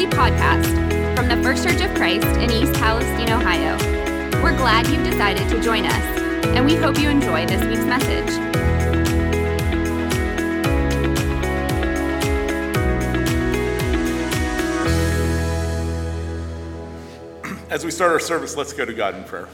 weekly podcast from the First Church of Christ in East Palestine, Ohio. We're glad you've decided to join us, and we hope you enjoy this week's message. As we start our service, let's go to God in prayer.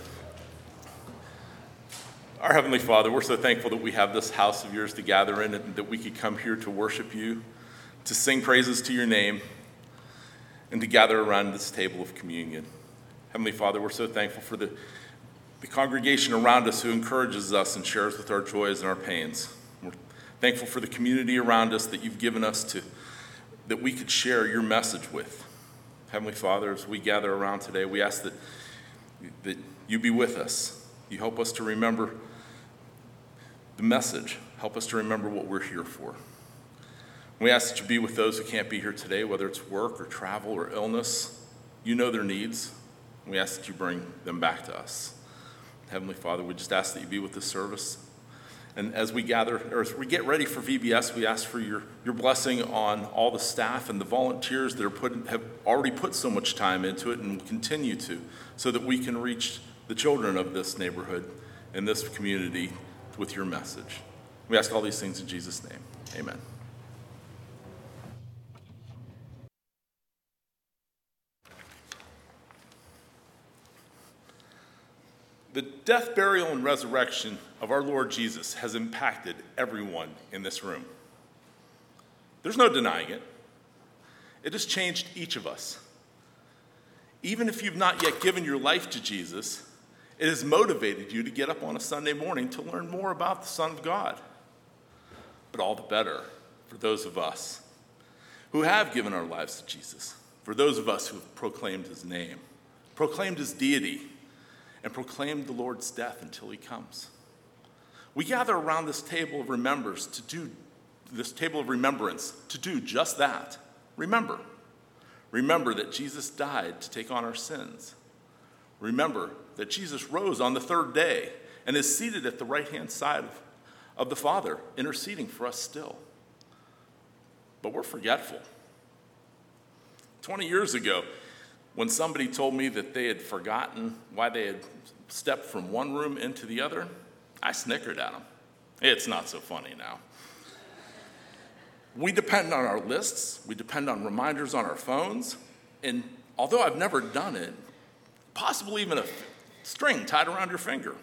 Our Heavenly Father, we're so thankful that we have this house of yours to gather in and that we could come here to worship you, to sing praises to your name, and to gather around this table of communion. Heavenly Father, we're so thankful for the congregation around us who encourages us and shares with our joys and our pains. We're thankful for the community around us that you've given us that we could share your message with. Heavenly Father, as we gather around today, we ask that you be with us. You help us to remember the message. Help us to remember what we're here for. We ask that you be with those who can't be here today, whether it's work or travel or illness. You know their needs. We ask that you bring them back to us. Heavenly Father, we just ask that you be with this service. And as we gather, or as we get ready for VBS, we ask for your blessing on all the staff and the volunteers that have already put so much time into it and will continue to, so that we can reach the children of this neighborhood and this community with your message. We ask all these things in Jesus' name. Amen. The death, burial, and resurrection of our Lord Jesus has impacted everyone in this room. There's no denying it. It has changed each of us. Even if you've not yet given your life to Jesus, it has motivated you to get up on a Sunday morning to learn more about the Son of God. But all the better for those of us who have given our lives to Jesus, for those of us who have proclaimed his name, proclaimed his deity, and proclaimed the Lord's death until he comes. We gather around this table of remembrance to do just that. Remember. Remember that Jesus died to take on our sins. Remember that Jesus rose on the third day and is seated at the right-hand side of the Father, interceding for us still. But we're forgetful. 20 years ago, when somebody told me that they had forgotten why they had stepped from one room into the other, I snickered at them. It's not so funny now. We depend on our lists. We depend on reminders on our phones. And although I've never done it, possibly even a string tied around your finger.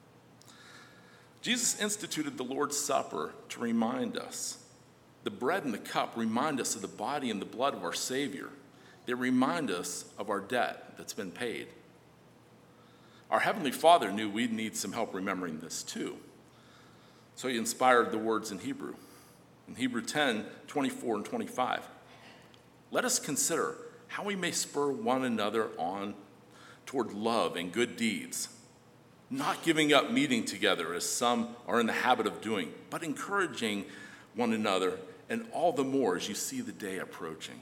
Jesus instituted the Lord's Supper to remind us. The bread and the cup remind us of the body and the blood of our Savior. They remind us of our debt that's been paid. Our Heavenly Father knew we'd need some help remembering this too. So he inspired the words in Hebrew. In Hebrew 10, 24 and 25. Let us consider how we may spur one another on toward love and good deeds, not giving up meeting together as some are in the habit of doing, but encouraging one another, and all the more as you see the day approaching.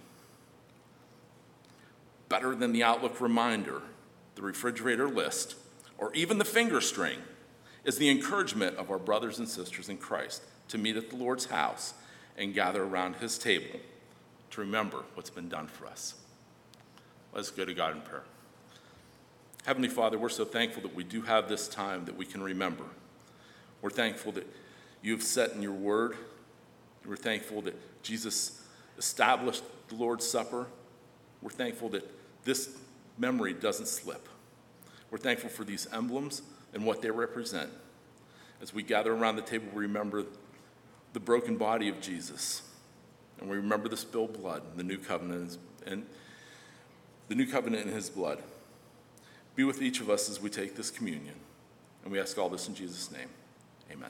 Better than the Outlook reminder, the refrigerator list, or even the finger string is the encouragement of our brothers and sisters in Christ to meet at the Lord's house and gather around his table to remember what's been done for us. Let's go to God in prayer. Heavenly Father, we're so thankful that we do have this time that we can remember. We're thankful that you've set in your word. We're thankful that Jesus established the Lord's Supper. We're thankful that this memory doesn't slip. We're thankful for these emblems and what they represent. As we gather around the table, we remember the broken body of Jesus, and we remember the spilled blood, the new covenant, and the new covenant in his blood. Be with each of us as we take this communion, and we ask all this in Jesus' name. Amen.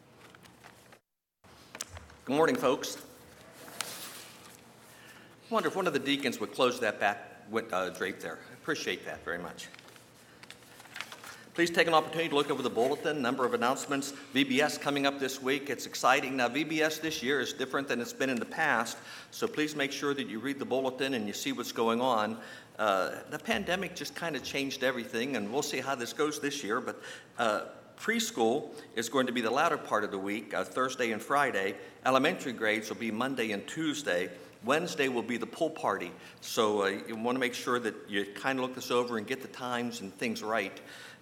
Good morning, folks. I wonder if one of the deacons would close that back drape there. I appreciate that very much. Please take an opportunity to look over the bulletin, number of announcements. VBS coming up this week. It's exciting. Now, VBS this year is different than it's been in the past, so please make sure that you read the bulletin and you see what's going on. The pandemic just kind of changed everything, and we'll see how this goes this year, but preschool is going to be the latter part of the week, Thursday and Friday. Elementary grades will be Monday and Tuesday, Wednesday will be the pool party. So you want to make sure that you kind of look this over and get the times and things right.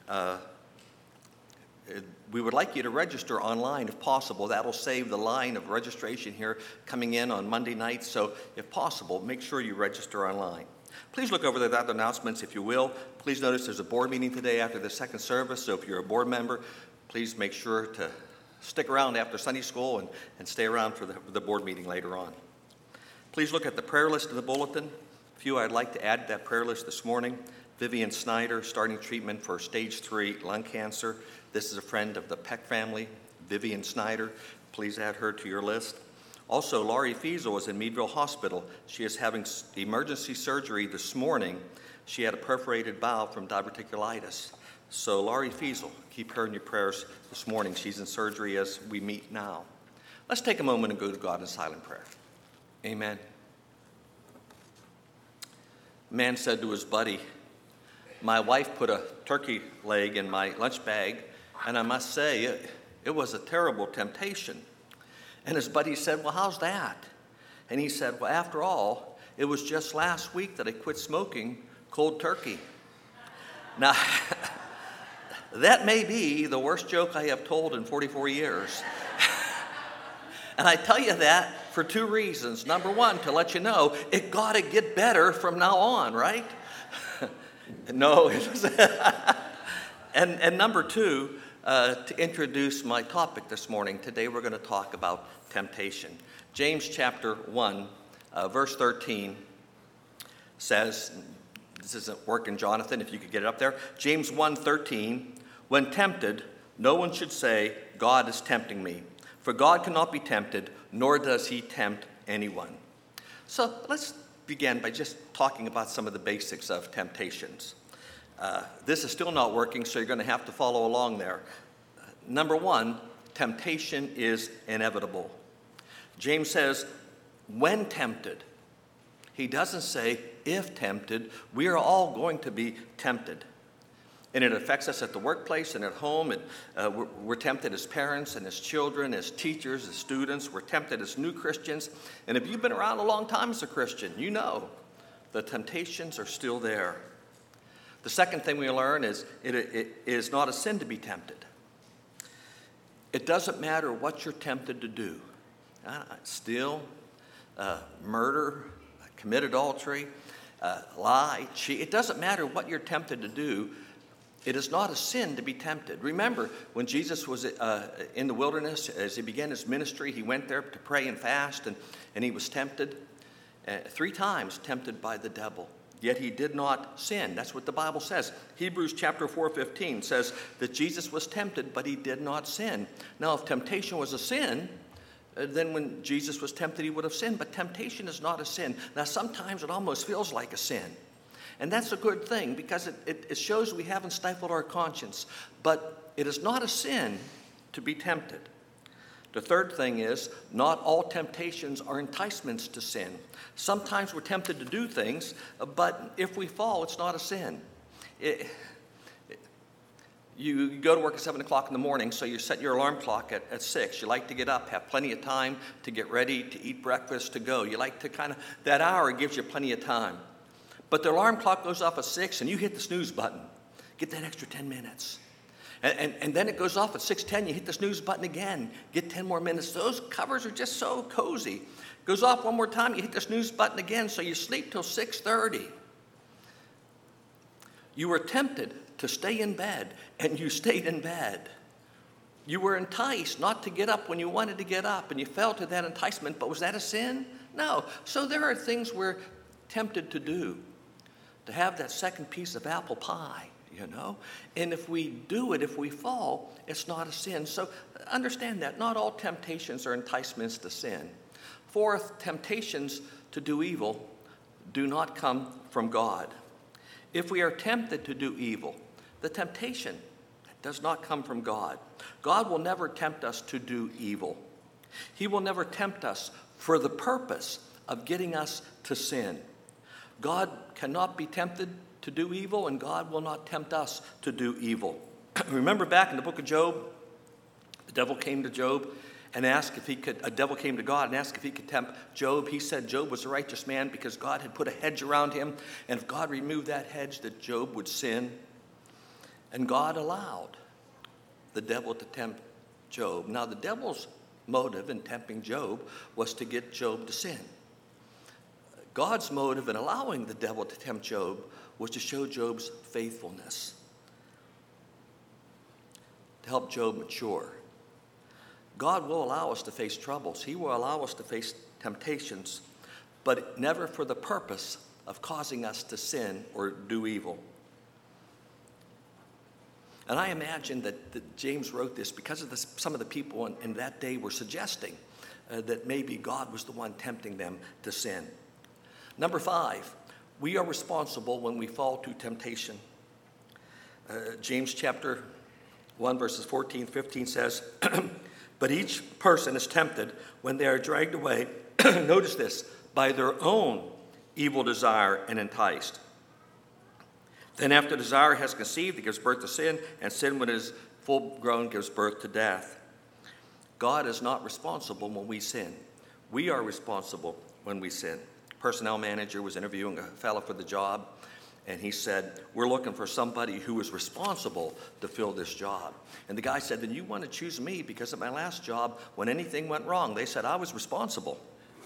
We would like you to register online if possible. That'll save the line of registration here coming in on Monday night. So if possible, make sure you register online. Please look over the other announcements if you will. Please notice there's a board meeting today after the second service. So if you're a board member, please make sure to stick around after Sunday school and stay around for the board meeting later on. Please look at the prayer list of the bulletin. A few I'd like to add to that prayer list this morning. Vivian Snyder, starting treatment for stage 3 lung cancer. This is a friend of the Peck family, Vivian Snyder. Please add her to your list. Also, Laurie Fiesel is in Meadville Hospital. She is having emergency surgery this morning. She had a perforated valve from diverticulitis. So Laurie Fiesel, keep her in your prayers this morning. She's in surgery as we meet now. Let's take a moment and go to God in silent prayer. Amen. A man said to his buddy, "My wife put a turkey leg in my lunch bag, and I must say, it was a terrible temptation." And his buddy said, "Well, how's that?" And he said, "Well, after all, it was just last week that I quit smoking cold turkey." Now, that may be the worst joke I have told in 44 years. And I tell you that for 2 reasons. Number one, to let you know, it got to get better from now on, right? No. And number two, to introduce my topic this morning. Today we're going to talk about temptation. James chapter 1, verse 13 says, this isn't working, Jonathan, if you could get it up there. James 1:13, when tempted, no one should say, God is tempting me. For God cannot be tempted, nor does he tempt anyone. So let's begin by just talking about some of the basics of temptations. This is still not working, so you're going to have to follow along there. Number one, temptation is inevitable. James says, when tempted. He doesn't say, if tempted. We are all going to be tempted. And it affects us at the workplace and at home. And we're tempted as parents and as children, as teachers, as students. We're tempted as new Christians. And if you've been around a long time as a Christian, you know the temptations are still there. The second thing we learn is it is not a sin to be tempted. It doesn't matter what you're tempted to do. Steal, murder, commit adultery, lie, cheat. It doesn't matter what you're tempted to do. It is not a sin to be tempted. Remember, when Jesus was in the wilderness, as he began his ministry, he went there to pray and fast, and he was tempted 3 times, tempted by the devil. Yet he did not sin. That's what the Bible says. Hebrews chapter 4:15 says that Jesus was tempted, but he did not sin. Now, if temptation was a sin, then when Jesus was tempted, he would have sinned. But temptation is not a sin. Now, sometimes it almost feels like a sin. And that's a good thing because it shows we haven't stifled our conscience. But it is not a sin to be tempted. The third thing is, not all temptations are enticements to sin. Sometimes we're tempted to do things, but if we fall, it's not a sin. You go to work at 7 o'clock in the morning, so you set your alarm clock at 6. You like to get up, have plenty of time to get ready, to eat breakfast, to go. You like to that hour gives you plenty of time. But the alarm clock goes off at 6, and you hit the snooze button. Get that extra 10 minutes. And then it goes off at 6:10. You hit the snooze button again. Get 10 more minutes. Those covers are just so cozy. Goes off one more time. You hit the snooze button again. So you sleep till 6:30. You were tempted to stay in bed, and you stayed in bed. You were enticed not to get up when you wanted to get up, and you fell to that enticement. But was that a sin? No. So there are things we're tempted to do. To have that second piece of apple pie. And if we do it, if we fall, it's not a sin. So understand that. Not all temptations are enticements to sin. Fourth, temptations to do evil do not come from God. If we are tempted to do evil, the temptation does not come from God. God will never tempt us to do evil. He will never tempt us for the purpose of getting us to sin. God cannot be tempted to do evil, and God will not tempt us to do evil. Remember back in the book of Job, the devil came to Job, and asked if he could, a devil came to God and asked if he could tempt Job. He said Job was a righteous man because God had put a hedge around him, and if God removed that hedge, that Job would sin. And God allowed the devil to tempt Job. Now, the devil's motive in tempting Job was to get Job to sin. God's motive in allowing the devil to tempt Job was to show Job's faithfulness, to help Job mature. God will allow us to face troubles. He will allow us to face temptations, but never for the purpose of causing us to sin or do evil. And I imagine that James wrote this because of some of the people in that day were suggesting that maybe God was the one tempting them to sin. Number 5, we are responsible when we fall to temptation. James chapter 1, verses 14, 15 says, but each person is tempted when they are dragged away, notice this, by their own evil desire and enticed. Then after desire has conceived, it gives birth to sin, and sin, when it is full grown, gives birth to death. God is not responsible when we sin. We are responsible when we sin. Personnel manager was interviewing a fellow for the job, and he said, we're looking for somebody who is responsible to fill this job. And the guy said, then you want to choose me because at my last job, when anything went wrong, they said I was responsible.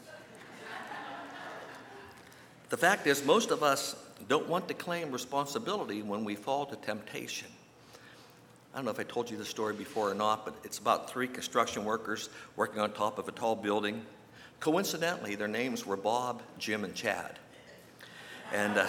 The fact is, most of us don't want to claim responsibility when we fall to temptation. I don't know if I told you this story before or not, but it's about 3 construction workers working on top of a tall building. Coincidentally, their names were Bob, Jim, and Chad. And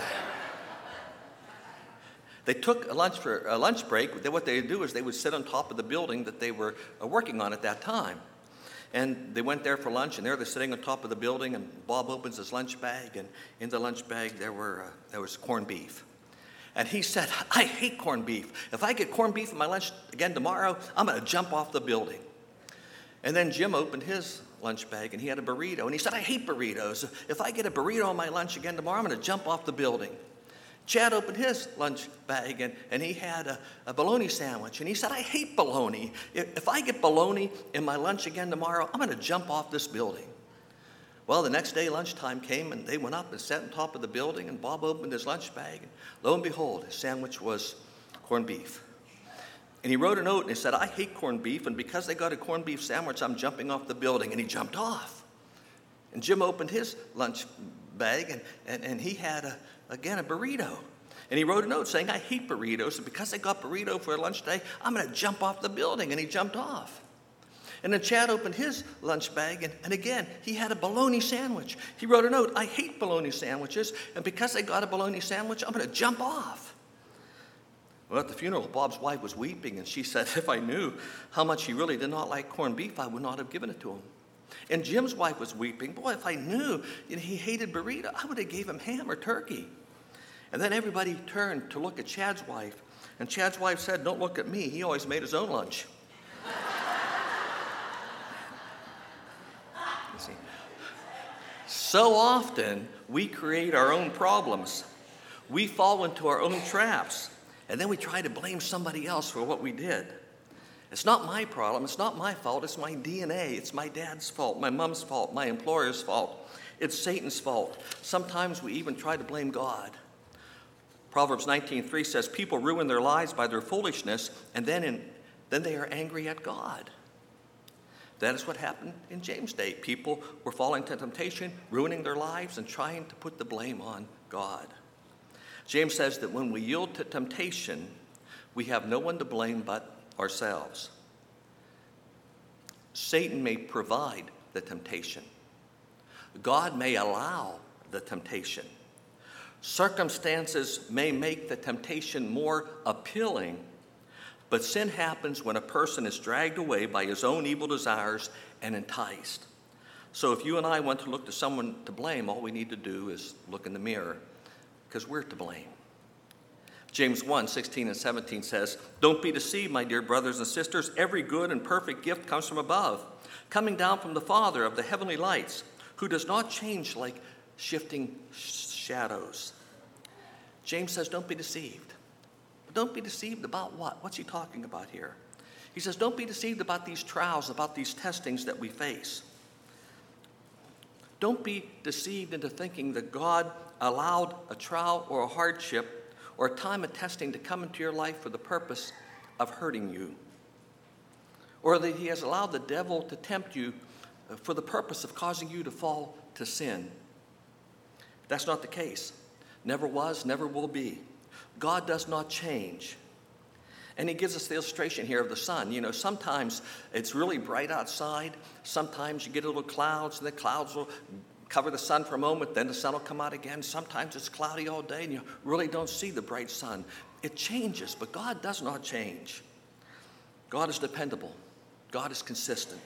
they took a lunch break. What they would do is they would sit on top of the building that they were working on at that time. And they went there for lunch, and there they're sitting on top of the building, and Bob opens his lunch bag, and in the lunch bag there was corned beef. And he said, I hate corned beef. If I get corned beef in my lunch again tomorrow, I'm going to jump off the building. And then Jim opened his lunch bag, and he had a burrito, and he said, I hate burritos. If I get a burrito on my lunch again tomorrow, I'm going to jump off the building. Chad opened his lunch bag, and he had a bologna sandwich. And he said, I hate bologna. If I get bologna in my lunch again tomorrow, I'm going to jump off this building. Well, the next day lunchtime came, and they went up and sat on top of the building, and Bob opened his lunch bag. And lo and behold, his sandwich was corned beef. And he wrote a note, and he said, I hate corned beef, and because they got a corned beef sandwich, I'm jumping off the building. And he jumped off. And Jim opened his lunch bag, and he had again a burrito. And he wrote a note saying, I hate burritos, and because I got burrito for lunch today, I'm going to jump off the building. And he jumped off. And then Chad opened his lunch bag, and again, he had a bologna sandwich. He wrote a note, I hate bologna sandwiches, and because I got a bologna sandwich, I'm going to jump off. Well, at the funeral, Bob's wife was weeping, and she said, if I knew how much he really did not like corned beef, I would not have given it to him. And Jim's wife was weeping. Boy, if I knew he hated burrito, I would have gave him ham or turkey. And then everybody turned to look at Chad's wife. And Chad's wife said, don't look at me. He always made his own lunch. You see, so often we create our own problems. We fall into our own traps. And then we try to blame somebody else for what we did. It's not my problem. It's not my fault. It's my DNA. It's my dad's fault, my mom's fault, my employer's fault. It's Satan's fault. Sometimes we even try to blame God. Proverbs 19:3 says, people ruin their lives by their foolishness, and then they are angry at God. That is what happened in James' day. People were falling to temptation, ruining their lives, and trying to put the blame on God. James says that when we yield to temptation, we have no one to blame but ourselves. Satan may provide the temptation. God may allow the temptation. Circumstances may make the temptation more appealing, but sin happens when a person is dragged away by his own evil desires and enticed. So if you and I want to look to someone to blame, all we need to do is look in the mirror, because we're to blame. James 1:16 and 17 says, don't be deceived, my dear brothers and sisters. Every good and perfect gift comes from above, coming down from the Father of the heavenly lights, who does not change like shifting shadows. James says, don't be deceived. But don't be deceived about what? What's he talking about here? He says, don't be deceived about these trials, about these testings that we face. Don't be deceived into thinking that God allowed a trial or a hardship or a time of testing to come into your life for the purpose of hurting you, or that he has allowed the devil to tempt you for the purpose of causing you to fall to sin. That's not the case. Never was, never will be. God does not change. And he gives us the illustration here of the sun. You know, sometimes it's really bright outside. Sometimes you get a little clouds, and the clouds will cover the sun for a moment, then the sun will come out again. Sometimes it's cloudy all day, and you really don't see the bright sun. It changes, but God does not change. God is dependable. God is consistent.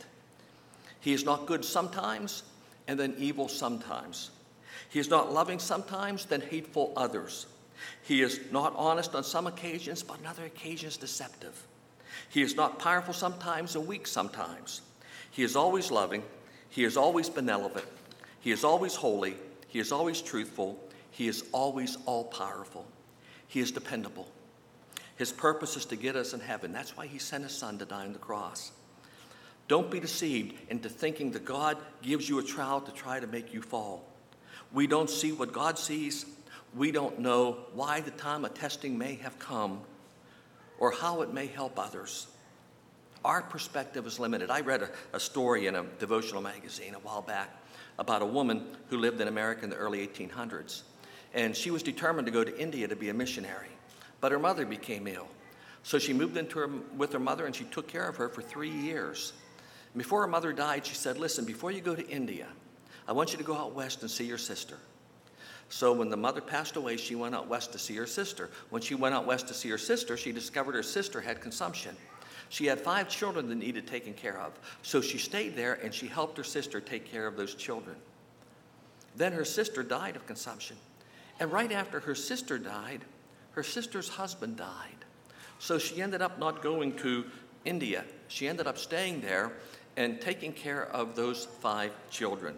He is not good sometimes, and then evil sometimes. He is not loving sometimes, then hateful others. He is not honest on some occasions, but on other occasions deceptive. He is not powerful sometimes and weak sometimes. He is always loving. He is always benevolent. He is always holy. He is always truthful. He is always all-powerful. He is dependable. His purpose is to get us in heaven. That's why he sent his son to die on the cross. Don't be deceived into thinking that God gives you a trial to try to make you fall. We don't see what God sees. We don't know why the time of testing may have come or how it may help others. Our perspective is limited. I read a story in a devotional magazine a while back about a woman who lived in America in the early 1800s. And she was determined to go to India to be a missionary. But her mother became ill. So she moved with her mother, and she took care of her for 3 years. And before her mother died, she said, listen, before you go to India, I want you to go out west and see your sister. So when the mother passed away, she went out west to see her sister. When she went out west to see her sister, she discovered her sister had consumption. She had 5 children that needed taken care of. So she stayed there, and she helped her sister take care of those children. Then her sister died of consumption. And right after her sister died, her sister's husband died. So she ended up not going to India. She ended up staying there and taking care of those 5 children.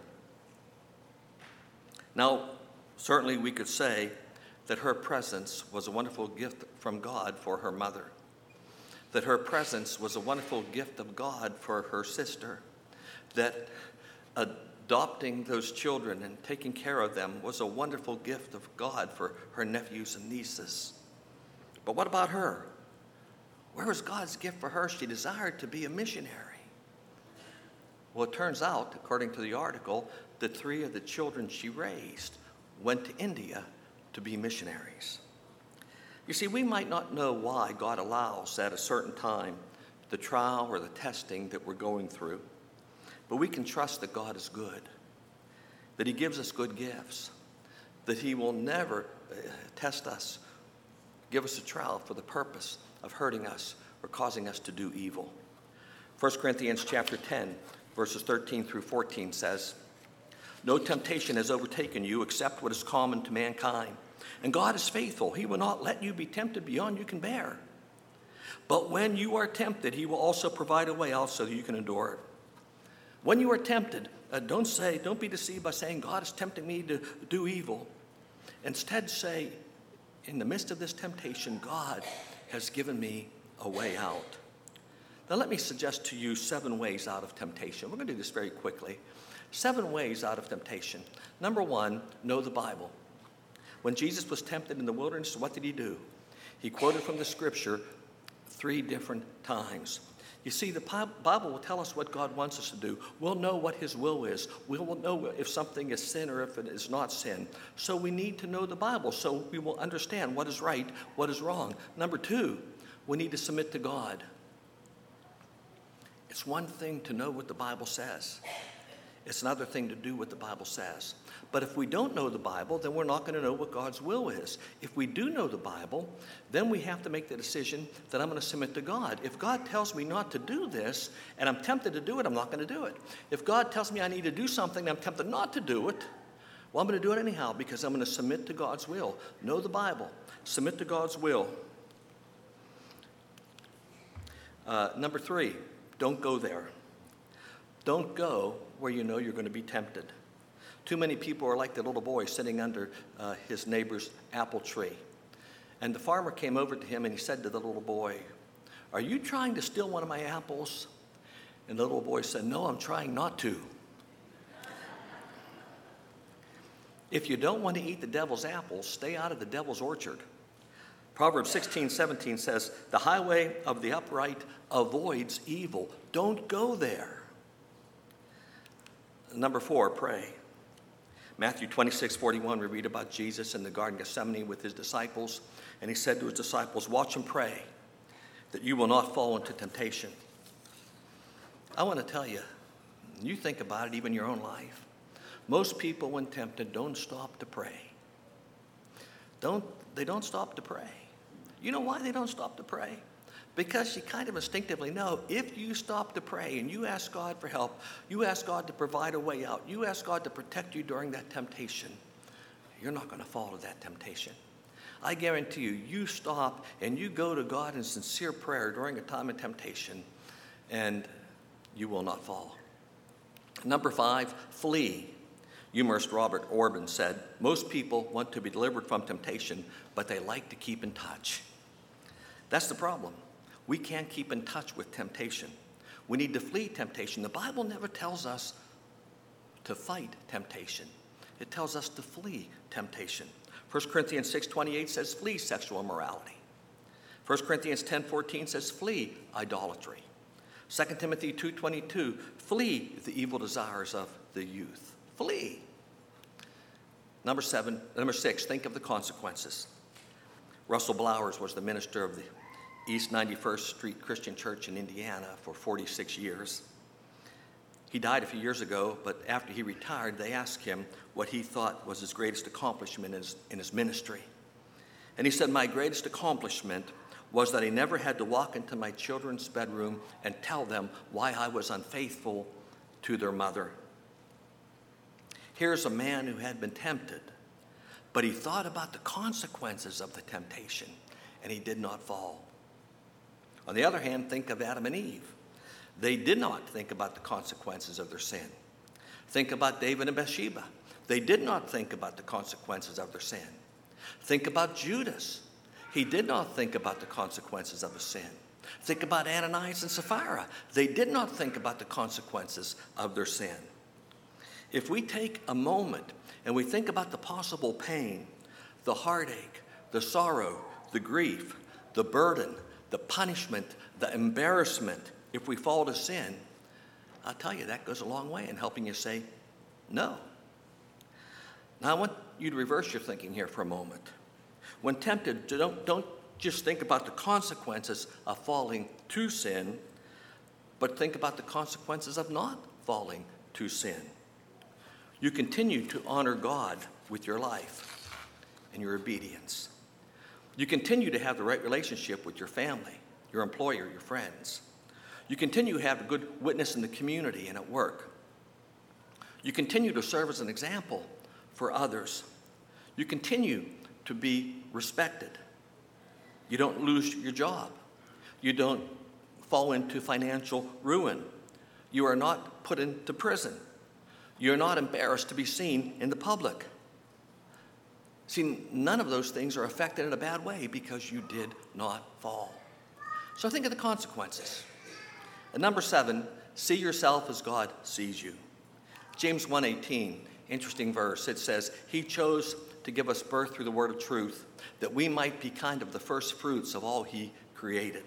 Now, certainly we could say that her presence was a wonderful gift from God for her mother, that her presence was a wonderful gift of God for her sister, that adopting those children and taking care of them was a wonderful gift of God for her nephews and nieces. But what about her? Where was God's gift for her? She desired to be a missionary. Well, it turns out, according to the article, that 3 of the children she raised went to India to be missionaries. You see, we might not know why God allows at a certain time the trial or the testing that we're going through, but we can trust that God is good, that he gives us good gifts, that he will never test us, give us a trial for the purpose of hurting us or causing us to do evil. 1 Corinthians chapter 10, verses 13 through 14 says, no temptation has overtaken you except what is common to mankind. And God is faithful. He will not let you be tempted beyond you can bear. But when you are tempted, he will also provide a way out so that you can endure it. When you are tempted, don't be deceived by saying, God is tempting me to do evil. Instead say, in the midst of this temptation, God has given me a way out. Now let me suggest to you 7 ways out of temptation. We're going to do this very quickly. 7 ways out of temptation. Number 1, know the Bible. When Jesus was tempted in the wilderness, what did he do? He quoted from the scripture 3 different times. You see, the Bible will tell us what God wants us to do. We'll know what his will is. We will know if something is sin or if it is not sin. So we need to know the Bible so we will understand what is right, what is wrong. Number 2, we need to submit to God. It's one thing to know what the Bible says. It's another thing to do what the Bible says. But if we don't know the Bible, then we're not going to know what God's will is. If we do know the Bible, then we have to make the decision that I'm going to submit to God. If God tells me not to do this, and I'm tempted to do it, I'm not going to do it. If God tells me I need to do something, and I'm tempted not to do it, well, I'm going to do it anyhow because I'm going to submit to God's will. Know the Bible. Submit to God's will. Number 3, don't go there. Don't go where you know you're going to be tempted. Too many people are like the little boy sitting under his neighbor's apple tree. And the farmer came over to him and he said to the little boy, "Are you trying to steal one of my apples?" And the little boy said, "No, I'm trying not to." If you don't want to eat the devil's apples, stay out of the devil's orchard. Proverbs 16:17 says, "The highway of the upright avoids evil." Don't go there. Number 4, pray. Matthew 26:41, we read about Jesus in the Garden of Gethsemane with his disciples, and he said to his disciples, "Watch and pray, that you will not fall into temptation." I want to tell you, you think about it, even in your own life. Most people, when tempted, don't stop to pray. They don't stop to pray. You know why they don't stop to pray? Because you kind of instinctively know if you stop to pray and you ask God for help, you ask God to provide a way out, you ask God to protect you during that temptation, you're not going to fall to that temptation. I guarantee you, you stop and you go to God in sincere prayer during a time of temptation, and you will not fall. Number 5, flee. Humorist Robert Orban said, "Most people want to be delivered from temptation, but they like to keep in touch." That's the problem. We can't keep in touch with temptation. We need to flee temptation. The Bible never tells us to fight temptation. It tells us to flee temptation. 1 Corinthians 6:28 says, "Flee sexual immorality." 1 Corinthians 10:14 says, "Flee idolatry." 2 Timothy 2:22, "Flee the evil desires of the youth." Flee. Number 6, think of the consequences. Russell Blowers was the minister of the East 91st Street Christian Church in Indiana for 46 years. He died a few years ago, but after he retired, they asked him what he thought was his greatest accomplishment in his ministry. And he said, "My greatest accomplishment was that I never had to walk into my children's bedroom and tell them why I was unfaithful to their mother." Here's a man who had been tempted, but he thought about the consequences of the temptation, and he did not fall. On the other hand, think of Adam and Eve. They did not think about the consequences of their sin. Think about David and Bathsheba. They did not think about the consequences of their sin. Think about Judas. He did not think about the consequences of his sin. Think about Ananias and Sapphira. They did not think about the consequences of their sin. If we take a moment and we think about the possible pain, the heartache, the sorrow, the grief, the burden, the punishment, the embarrassment, if we fall to sin, I'll tell you, that goes a long way in helping you say no. Now, I want you to reverse your thinking here for a moment. When tempted, don't just think about the consequences of falling to sin, but think about the consequences of not falling to sin. You continue to honor God with your life and your obedience. You continue to have the right relationship with your family, your employer, your friends. You continue to have a good witness in the community and at work. You continue to serve as an example for others. You continue to be respected. You don't lose your job. You don't fall into financial ruin. You are not put into prison. You're not embarrassed to be seen in the public. See, none of those things are affected in a bad way because you did not fall. So think of the consequences. And number 7, see yourself as God sees you. James 1:18, interesting verse. It says, "He chose to give us birth through the word of truth, that we might be kind of the first fruits of all he created."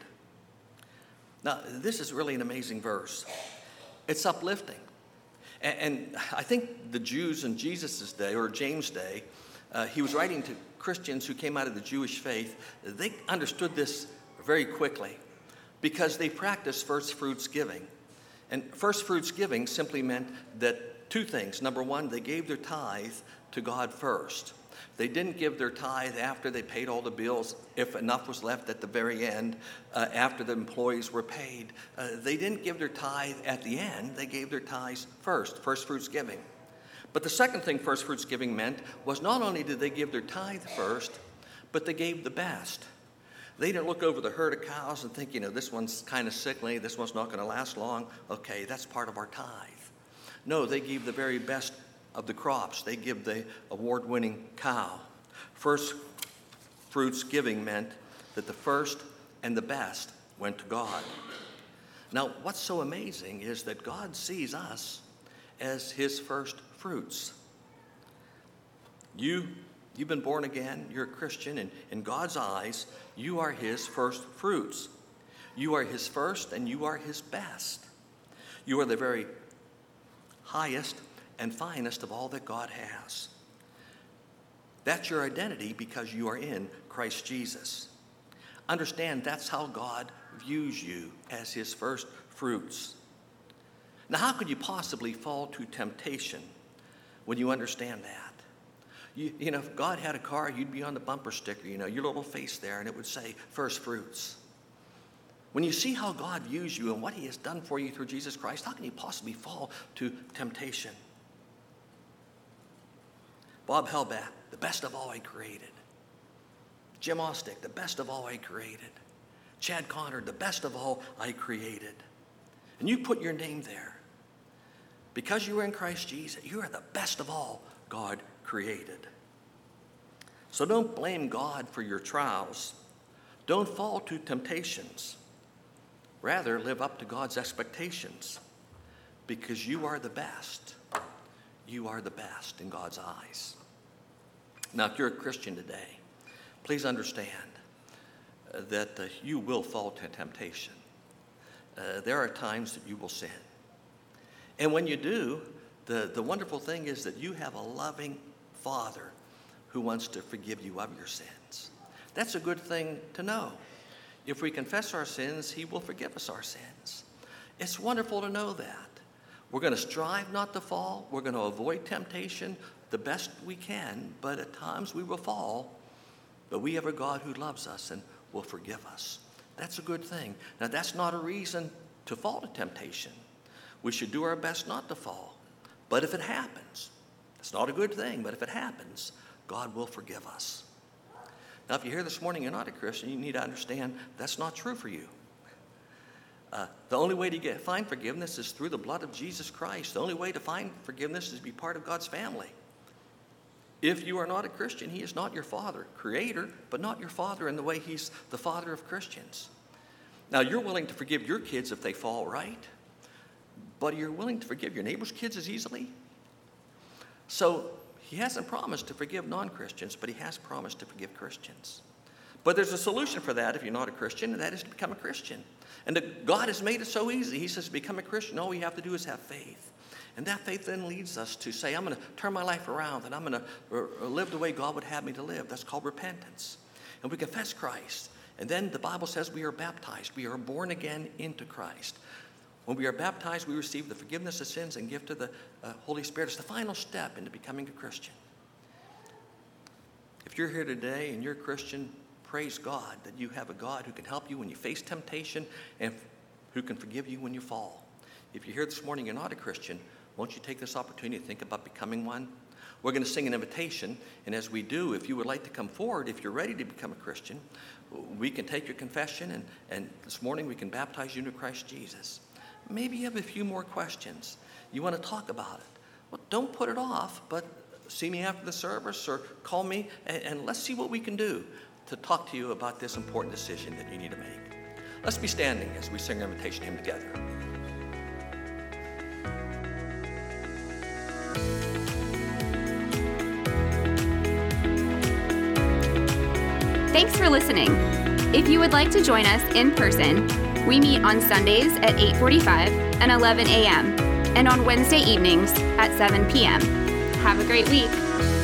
Now, this is really an amazing verse. It's uplifting. And I think the Jews in Jesus' day, or James' day, he was writing to Christians who came out of the Jewish faith. They understood this very quickly because they practiced first fruits giving. And first fruits giving simply meant that 2 things. Number 1, they gave their tithe to God first. They didn't give their tithe after they paid all the bills, if enough was left at the very end, after the employees were paid. They didn't give their tithe at the end. They gave their tithes first fruits giving. But the second thing first fruits giving meant was not only did they give their tithe first, but they gave the best. They didn't look over the herd of cows and think, this one's kind of sickly, this one's not going to last long. Okay, that's part of our tithe. No, they gave the very best of the crops. They give the award-winning cow. First fruits giving meant that the first and the best went to God. Now, what's so amazing is that God sees us as his first fruits. You've been born again, you're a Christian, and in God's eyes, you are his first fruits. You are his first and you are his best. You are the very highest and finest of all that God has. That's your identity because you are in Christ Jesus. Understand that's how God views you, as his first fruits. Now, how could you possibly fall to temptation when you understand that? You know, if God had a car, you'd be on the bumper sticker, your little face there, and it would say first fruits. When you see how God views you and what he has done for you through Jesus Christ, how can you possibly fall to temptation? Bob Hellback, the best of all I created. Jim Ostick, the best of all I created. Chad Connor, the best of all I created. And you put your name there. Because you are in Christ Jesus, you are the best of all God created. So don't blame God for your trials. Don't fall to temptations. Rather, live up to God's expectations, because you are the best. You are the best in God's eyes. Now, if you're a Christian today, please understand that you will fall to temptation. There are times that you will sin. And when you do, the wonderful thing is that you have a loving Father who wants to forgive you of your sins. That's a good thing to know. If we confess our sins, he will forgive us our sins. It's wonderful to know that. We're going to strive not to fall. We're going to avoid temptation the best we can, but at times we will fall. But we have a God who loves us and will forgive us. That's a good thing. Now, that's not a reason to fall to temptation. We should do our best not to fall. But if it happens, it's not a good thing, but if it happens, God will forgive us. Now, if you're here this morning, you're not a Christian, you need to understand that's not true for you. The only way to find forgiveness is through the blood of Jesus Christ. The only way to find forgiveness is to be part of God's family. If you are not a Christian, he is not your father, creator, but not your father in the way he's the father of Christians. Now, you're willing to forgive your kids if they fall, right? But you're willing to forgive your neighbor's kids as easily? So, he hasn't promised to forgive non-Christians, but he has promised to forgive Christians. But there's a solution for that if you're not a Christian, and that is to become a Christian. And God has made it so easy. He says, become a Christian. All you have to do is have faith. And that faith then leads us to say, I'm going to turn my life around, and I'm going to live the way God would have me to live. That's called repentance. And we confess Christ. And then the Bible says we are baptized. We are born again into Christ. When we are baptized, we receive the forgiveness of sins and gift of the Holy Spirit. It's the final step into becoming a Christian. If you're here today and you're a Christian, praise God that you have a God who can help you when you face temptation and who can forgive you when you fall. If you're here this morning and you're not a Christian, won't you take this opportunity to think about becoming one? We're going to sing an invitation, and as we do, if you would like to come forward, if you're ready to become a Christian, we can take your confession, and this morning we can baptize you into Christ Jesus. Maybe you have a few more questions. You want to talk about it. Well, don't put it off, but see me after the service or call me, and let's see what we can do to talk to you about this important decision that you need to make. Let's be standing as we sing our invitation hymn together. Thanks for listening. If you would like to join us in person, we meet on Sundays at 8:45 and 11 a.m. and on Wednesday evenings at 7 p.m. Have a great week.